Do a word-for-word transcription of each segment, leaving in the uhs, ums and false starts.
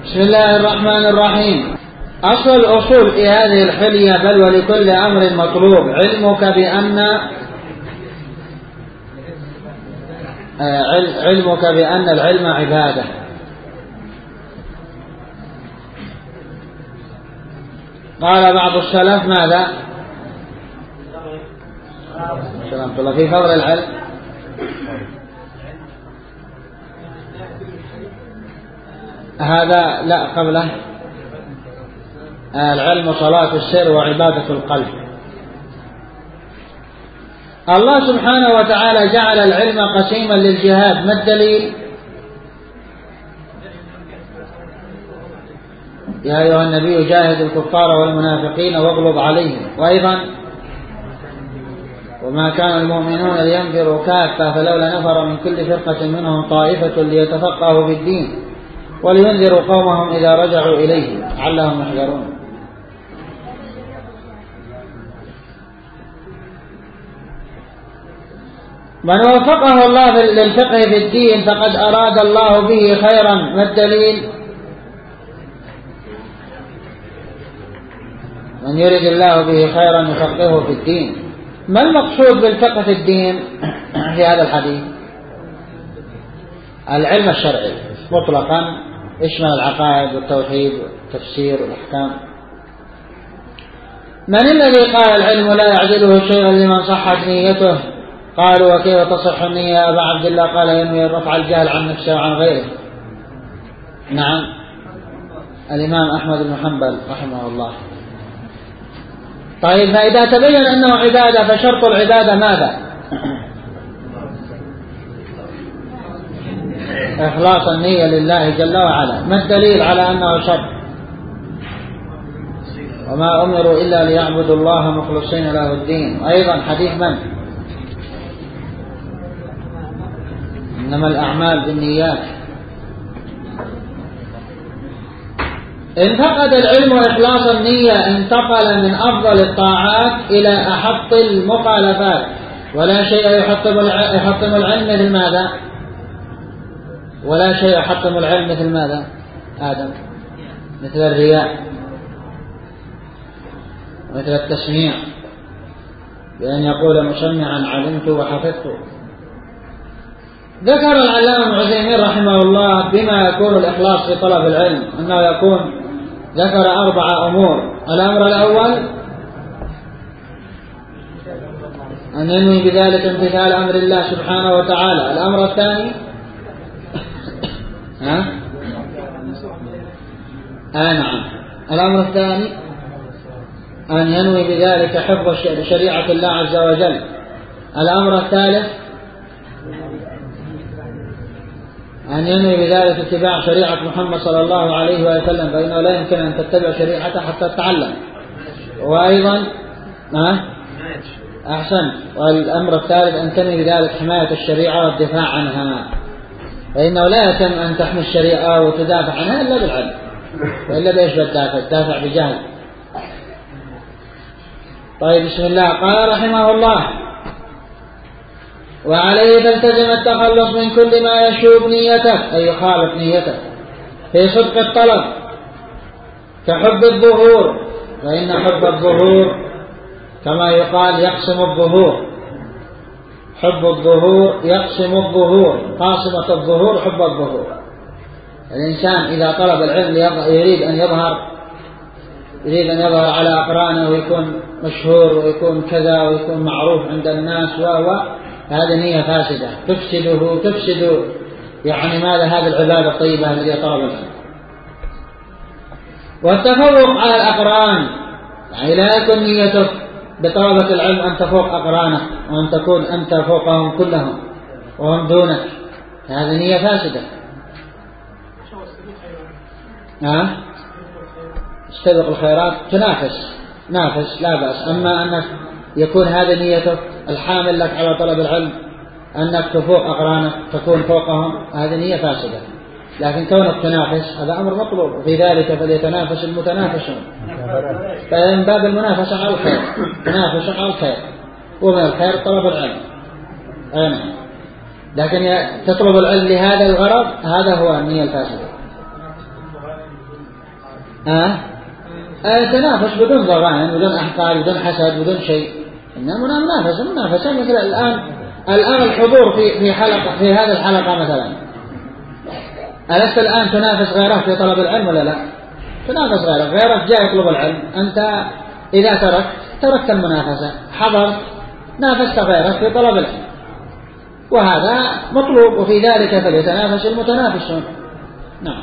بسم الله الرحمن الرحيم. أصل الأصول في هذه الحلية بل ولكل أمر مطلوب علمك بأن علمك بأن العلم عبادة. قال بعض السلف ماذا؟ في فضل العلم هذا لا قبله العلم صلاة السر وعبادة القلب. الله سبحانه وتعالى جعل العلم قسيما للجهاد. ما الدليل؟ يا أيها النبي جاهد الكفار والمنافقين واغلظ عليهم. وأيضا وما كان المؤمنون لينفروا كافة فلولا نفر من كل فرقة منهم طائفة ليتفقهوا في الدين ولينذروا قومهم إذا رجعوا إليه لعلهم يحذرون. من وفقه الله للفقه في الدين فقد أراد الله به خيرا. ما الدليل؟ من يرد الله به خيرا يفقهه في الدين. ما المقصود بالفقه في الدين في هذا الحديث؟ العلم الشرعي مطلقا يشمل العقائد والتوحيد والتفسير والأحكام. من الذي قال العلم لا يعدله شيئا لمن صحت نيته؟ قالوا وكيف تصح النية يا أبا عبد الله؟ قال ينوي رفع الجهل عن نفسه وعن غيره. نعم الإمام أحمد بن حنبل رحمه الله. طيب فإذا تبين أنه عبادة فشرط العبادة ماذا؟ إخلاص النية لله جل وعلا. ما الدليل على أنه شرط؟ وما أمروا إلا ليعبدوا الله مخلصين له الدين. أيضا حديث من؟ إنما الأعمال بالنيات. إن فقد العلم إخلاص النية انتقل من أفضل الطاعات إلى أحط المخالفات. ولا شيء يحطم يحطم العلم مثل ماذا؟ ولا شيء يحطم العلم مثل ماذا؟ آدم مثل الرياء مثل التسميع بأن يقول مسمعا علمت وحفظت. ذكر العلامة ابن عثيمين رحمه الله بما يكون الإخلاص في طلب العلم أنه يكون ذكر أربع أمور. الأمر الأول أن ينوي بذلك امتثال أمر الله سبحانه وتعالى. الأمر الثاني ها؟ آه نعم الأمر الثاني أن ينوي بذلك حفظ شريعة الله عز وجل. الأمر الثالث أن ينوي بذلك اتباع شريعة محمد صلى الله عليه وسلم فإنه لا يمكن أن تتبع شريعته حتى تتعلم. وأيضا ها؟ أحسن. والأمر الثالث أن تنوي بذلك حماية الشريعة والدفاع عنها فإنه لا يتم أن تحمي الشريعة وتدافع عنها إلا بالعلم. وإلا بإيش بتدافع؟ تدافع بجهل. طيب بسم الله. قال رحمه الله وعليه تلتزم التخلص من كل ما يشوب نيتك أي يخالف نيتك في صدق الطلب كحب الظهور. فإن حب الظهور كما يقال يقسم الظهور. حب الظهور يقسم الظهور. قاسمة الظهور حب الظهور. الإنسان إذا طلب العلم يريد أن يظهر يريد أن يظهر على أقرانه ويكون مشهور ويكون كذا ويكون معروف عند الناس وهو هذه نية فاسدة تفسده تفسد يعني ماذا هذه العبادة الطيبة التي طلب العلم. والتفوق على الأقران يعني لا يكون نيتك بطلبة العلم أن تفوق أقرانك وأن تكون أنت فوقهم كلهم وهم دونك. هذه نية فاسدة. ها؟ استبق الخيرات تنافس نافس لا بأس. أما أنك يكون هذا نيتك الحامل لك على طلب العلم أنك تفوق أقرانك تكون فوقهم هذه نية فاسدة. لكن كونك تنافس هذا أمر مطلوب. في ذلك فليتنافس المتنافسون. فإن باب المنافسة على الخير تنافس على الخير ومن الخير طلب العلم. أنا. لكن تطلب العلم لهذا الغرض هذا هو النية الفاسدة. آه؟ آه تنافس بدون ضغائن، بدون أحقاد، بدون حسد، بدون شيء. إنما منافسة منافسة مثل الآن الآن الحضور في في حلقة في هذه الحلقة مثلا، ألست الآن تنافس غيرك في طلب العلم ولا لا؟ تنافس غيرك، غيرك جاء يطلب العلم، أنت إذا تركت تركت المنافسة، حضرت نافست غيرك في طلب العلم، وهذا مطلوب، وفي ذلك فليتنافس المتنافسون. نعم.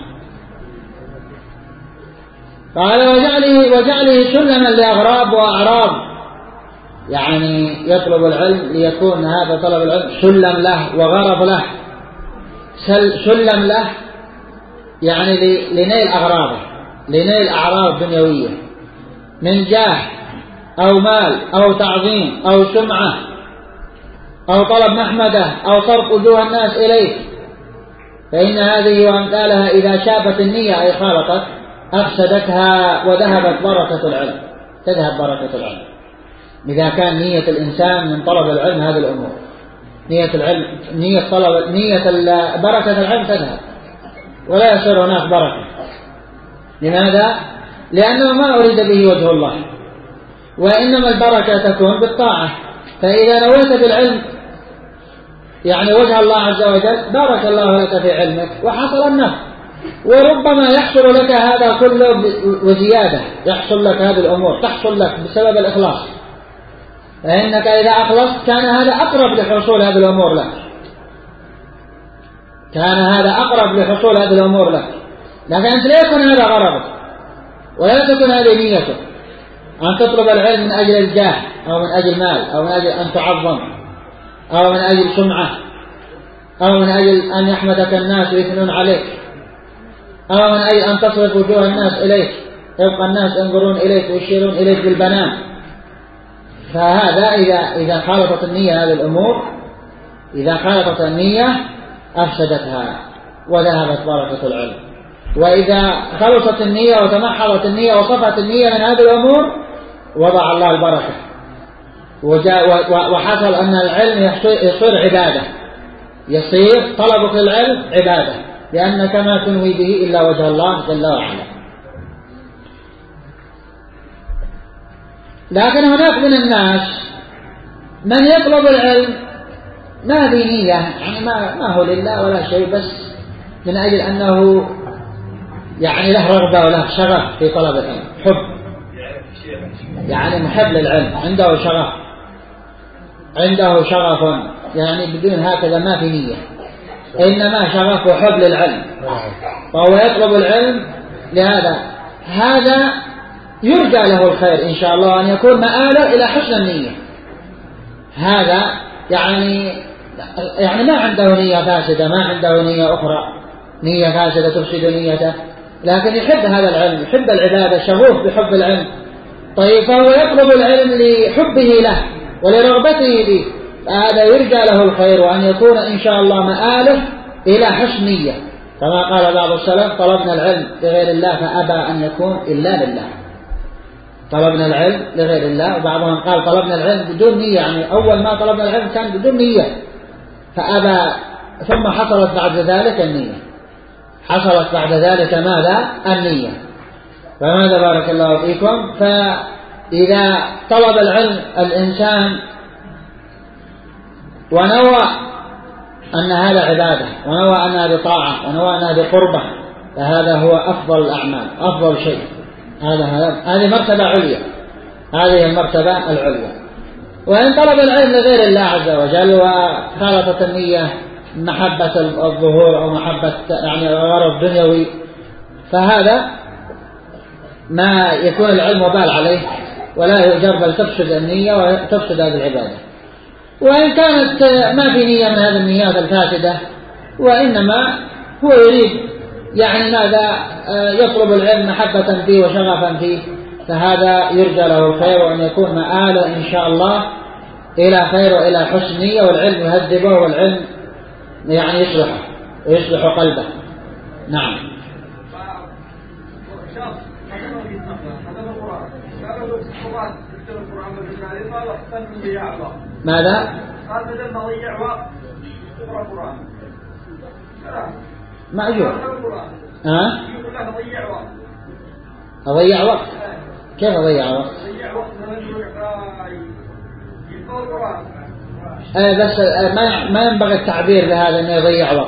قال وجعله وجعله سلما لأغراب وأعراض، يعني يطلب العلم ليكون هذا طلب العلم سلم له وغرض له. سلم له يعني لنيل أغراضه، لنيل أعراض دنيوية من جاه أو مال أو تعظيم أو سمعة أو طلب محمدة أو صرف وجوه الناس إليه، فإن هذه وأمثالها إذا شابت النية أي خالطت أفسدتها وذهبت بركة العلم، تذهب بركة العلم. إذا كان نية الإنسان من طلب العلم هذه الأمور، نية العلم نية طلب نية بركة العلم تذهب ولا يصير هناك بركة. لماذا؟ لأنه ما أريد به وجه الله، وإنما البركة تكون بالطاعة. فإذا نويت بالعلم يعني وجه الله عز وجل بارك الله لك في علمك وحصل النفع، وربما يحصل لك هذا كله وزيادة، يحصل لك هذه الأمور تحصل لك بسبب الإخلاص، فإنك إذا أخلصت كان هذا أقرب لحصول هذه الأمور لك، كان هذا أقرب لحصول هذه الأمور لك. لكن أنت لا يكون هذا غرضك ولا تكون هذه نيتك، أن تطلب العلم من أجل الجاه أو من أجل مال أو من أجل أن تعظم أو من أجل سمعة أو من أجل أن يحمدك الناس ويثنون عليك أو من أجل أن تصرف وجوه الناس إليك، يبقى الناس ينظرون إليك ويشيرون إليك بالبنان. فهذا إذا إذا خالطت النية هذه الأمور، إذا خالطت النية أفسدتها وذهبت بركة العلم. وإذا خلصت النية وتمحضت النية وصفت النية من هذه الأمور وضع الله البركة، وحصل أن العلم يصير عبادة، يصير طلبك للعلم عبادة، لأنك ما تنوي به إلا وجه الله جل وعلا. لكن هناك من الناس من يطلب العلم ما في نية، يعني ما, ما هو لله ولا شيء، بس من أجل أنه يعني له رغبة وله شغف في طلب العلم، حب، يعني محب للعلم، عنده شغف، عنده شغف، يعني بدون هكذا ما في نية، إنما شغف وحب للعلم، فهو يطلب العلم لهذا. هذا يرجى له الخير إن شاء الله، أن يكون مآله إلى حسن النية. هذا يعني يعني ما عنده نية فاسدة، ما عنده نية أخرى، نية فاسدة تفسد نيته، لكن يحب هذا العلم، يحب العبادة، شغوف بحب العلم. طيب فهو يطلب العلم لحبه له ولرغبته به، فهذا يرجى له الخير، وأن يكون إن شاء الله مآله إلى حسن نية، كما قال بعض السلف: طلبنا العلم لغير الله فأبى أن يكون إلا لله. طلبنا العلم لغير الله، وبعضهم قال طلبنا العلم بدون نية، يعني أول ما طلبنا العلم كان بدون نية فأبى، ثم حصلت بعد ذلك النية، حصلت بعد ذلك ماذا؟ النية. فماذا بارك الله فيكم؟ فإذا طلب العلم الإنسان ونوى أن هذا عبادة، ونوى أن هذا طاعة، ونوى أن هذا قربة، فهذا هو أفضل الأعمال، أفضل شيء. هذا هذه مرتبة عليا، هذه المرتبة العليا. وإن طلب العلم لغير الله عز وجل وخالطت النية محبة الظهور أو محبة يعني غرض دنيوي، فهذا ما يكون العلم وبال عليه ولا يؤجر، بل تفسد النية وتفسد هذه العبادة. وإن كانت ما في نية من هذه النيات الفاسدة، وإنما هو يريد يعني ماذا يطلب العلم محبة فيه وشغفا فيه، فهذا يرجى له الخير، وأن يكون مآله إن شاء الله إلى خير وإلى حسن نية، والعلم يهذبه، والعلم يعني يصلحه ويصلح قلبه. نعم. ماذا؟ قال بدل ما ضيع وقت يقرأ القرآن. مأجور. ها؟ يقول له ضيع وقت. أضيع وقت. كيف أضيع وقت؟ يضيع وقت لما يقرأ القرآن. آه بس آه ما ما ينبغي التعبير بهذا إنه يضيع وقت.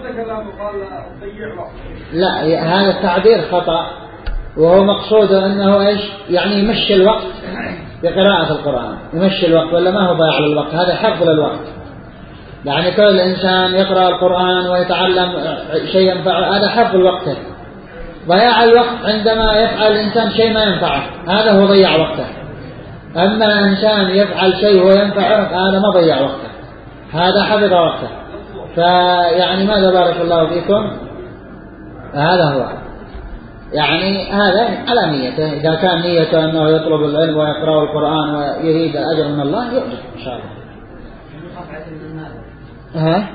لا، هذا التعبير خطأ، وهو مقصوده أنه إيش يعني يمشي الوقت بقراءة القرآن، يمشي الوقت، ولا ما هو ضياع للوقت، هذا حفظ للوقت. يعني كل إنسان يقرأ القرآن ويتعلم شيء ينفعه هذا حفظ وقته. ضياع الوقت عندما يفعل الإنسان شيء ما ينفعه، هذا هو ضيع وقته. أما إنسان يفعل شيء وينفعه هذا ما ضيع وقته، هذا حفظ وقته. فيعني ماذا بارك الله فيكم، هذا هو يعني هذا على نيته. إذا كان نيته أنه يطلب العلم ويقرأ القرآن ويريد الأجر من الله يؤجر إن شاء الله. ها؟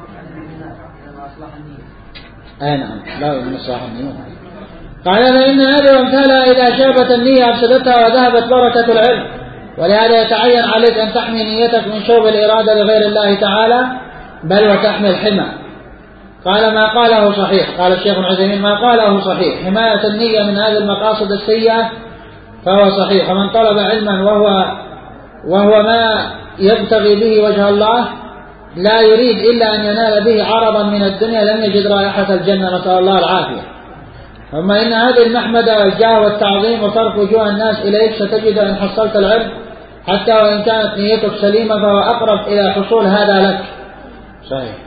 أي نعم، لا من إصلاح النية. قال فإن هذه وامثالها إذا شابت النية أفسدتها وذهبت بركة العلم، ولهذا يتعين عليك أن تحمي نيتك من شوب الإرادة لغير الله تعالى، بل وتحمي الحمى. قال ما قاله صحيح، قال الشيخ العثيمين ما قاله صحيح، حماية النية من هذه المقاصد السيئة فهو صحيح. ومن طلب علما وهو وهو ما يبتغي به وجه الله لا يريد إلا أن ينال به عرضا من الدنيا لم يجد رائحة الجنة، نسأل الله العافية. أما إن هذه المحمدة والجاه والتعظيم وصرف وجوه الناس إليك ستجد أن حصلت العلم حتى وإن كانت نيتك سليمة، فهو أقرب إلى حصول هذا لك. صحيح.